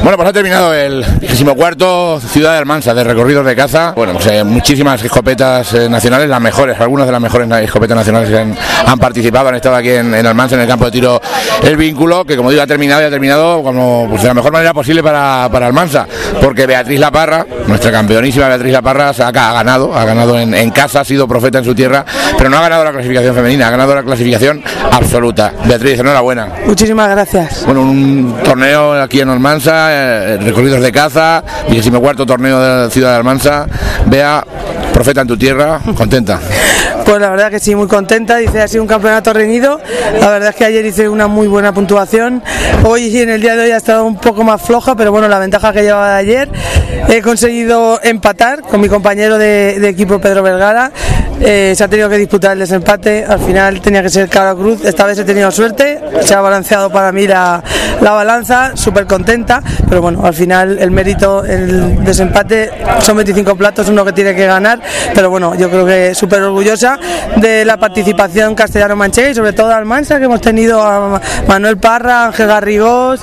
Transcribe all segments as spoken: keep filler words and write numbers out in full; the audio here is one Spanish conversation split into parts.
Bueno, pues ha terminado el vigésimo cuarto Ciudad de Almansa de recorridos de caza. Bueno, pues eh, muchísimas escopetas eh, nacionales, las mejores, algunas de las mejores escopetas nacionales que han, han participado, han estado aquí en, en Almansa, en el campo de tiro El Vínculo, que como digo ha terminado y ha terminado como, pues, de la mejor manera posible para, para Almansa, porque Beatriz La Parra, nuestra campeonísima Beatriz La Parra, ha, ha ganado, ha ganado en, en casa, ha sido profeta en su tierra, pero no ha ganado la clasificación femenina, ha ganado la clasificación absoluta. Beatriz, enhorabuena. Muchísimas gracias. Bueno, un torneo aquí en Almansa, eh, recorridos de caza, vigésimo cuarto torneo de la ciudad de Almansa. Bea, profeta en tu tierra, contenta. Pues la verdad que sí, muy contenta. Dice, ha sido un campeonato reñido. La verdad es que ayer hice una muy buena puntuación. Hoy, en el día de hoy, ha estado un poco más floja, pero bueno, la ventaja que llevaba de ayer. He conseguido empatar con mi compañero de, de equipo Pedro Vergara. Eh, se ha tenido que disputar el desempate. Al final tenía que ser cara cruz. Esta vez he tenido suerte. Se ha balanceado para mí la, la balanza. Súper contenta. Pero bueno, al final el mérito, el desempate, son veinticinco platos, uno que tiene que ganar. Pero bueno, yo creo que súper orgullosa de la participación castellano-manchega y sobre todo de Almansa, que hemos tenido a Manuel Parra, Ángel Garrigós,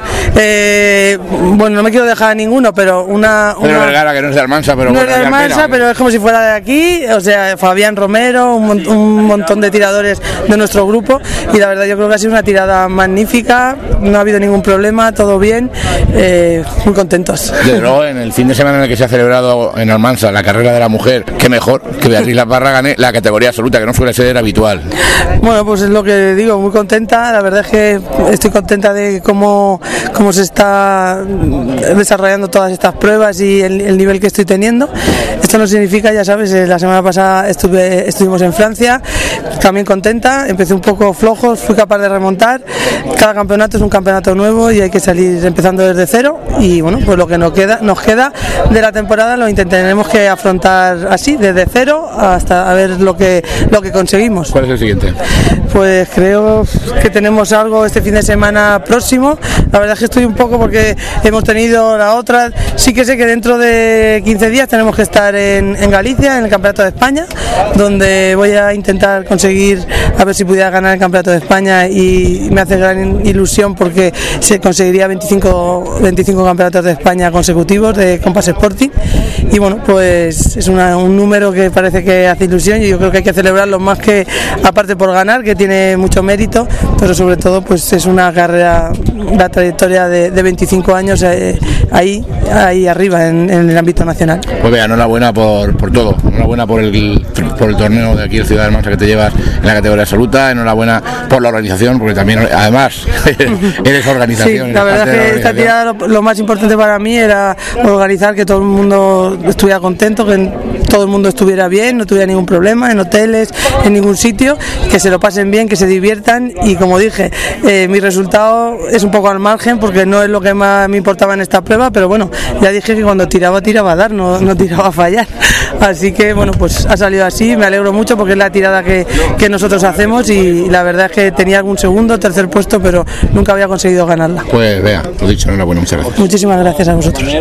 eh, bueno, no me quiero dejar a ninguno, pero una... una Pedro Vergara, que no es de Almansa, pero... No bueno, es de Almansa, pena, pero es como si fuera de aquí, o sea, Fabián Romero, un, un montón de tiradores de nuestro grupo, y la verdad yo creo que ha sido una tirada magnífica, no ha habido ningún problema, todo bien, eh, muy contentos. Desde luego, en el fin de semana en el que se ha celebrado en Almansa la carrera de la mujer, qué mejor que Beatriz La Parra gane la categoría absoluta, que no suele ser habitual. Bueno, pues es lo que digo, muy contenta, la verdad es que estoy contenta de cómo, cómo se está desarrollando todas estas pruebas y el, el nivel que estoy teniendo. Esto no significa, ya sabes, la semana pasada estuve, estuvimos en Francia, también contenta, empecé un poco flojo, fui capaz de remontar. Cada campeonato es un campeonato nuevo y hay que salir empezando desde cero, y bueno, pues lo que nos queda, nos queda de la temporada lo intentaremos que afrontar así, desde cero hasta a ver lo que, lo que conseguimos. ¿Cuál es el siguiente? Pues creo que tenemos algo este fin de semana próximo. La verdad es que estoy un poco porque hemos tenido la otra. Sí que sé que dentro de quince días tenemos que estar en, en Galicia, en el Campeonato de España, donde voy a intentar conseguir a ver si pudiera ganar el Campeonato de España, y me hace gran ilusión porque se conseguiría veinticinco, veinticinco Campeonatos de España consecutivos de Compass Sporting, y bueno, pues es una, un número que parece que hace ilusión, y yo creo que hay que celebrarlo más que aparte por ganar, que tiene mucho mérito, pero sobre todo pues es una carrera, la trayectoria de, de veinticinco años eh, ahí, ahí arriba en, en el ámbito nacional. Pues vea, enhorabuena por, por todo, enhorabuena por el, por el torneo de aquí de Ciudad de Almansa que te llevas en la categoría absoluta, enhorabuena por la organización, porque también además eres organización. Sí, la verdad es que esta tirada lo, lo más importante para mí era organizar, que todo el mundo estuviera contento, que todo el mundo estuviera bien, no tuviera ningún problema en hoteles, en ningún sitio, que se lo pasen bien, que se diviertan, y como dije, eh, mi resultado es un poco al margen porque no es lo que más me importaba en esta prueba, pero bueno, ya dije que cuando tiraba, tiraba a dar, no, no tiraba a fallar, así que bueno, pues ha salido así, me alegro mucho porque es la tirada que, que nosotros hacemos, y la verdad es que tenía algún segundo, tercer puesto, pero nunca había conseguido ganarla. Pues vea, lo dicho, enhorabuena, muchas gracias. Muchísimas gracias a vosotros.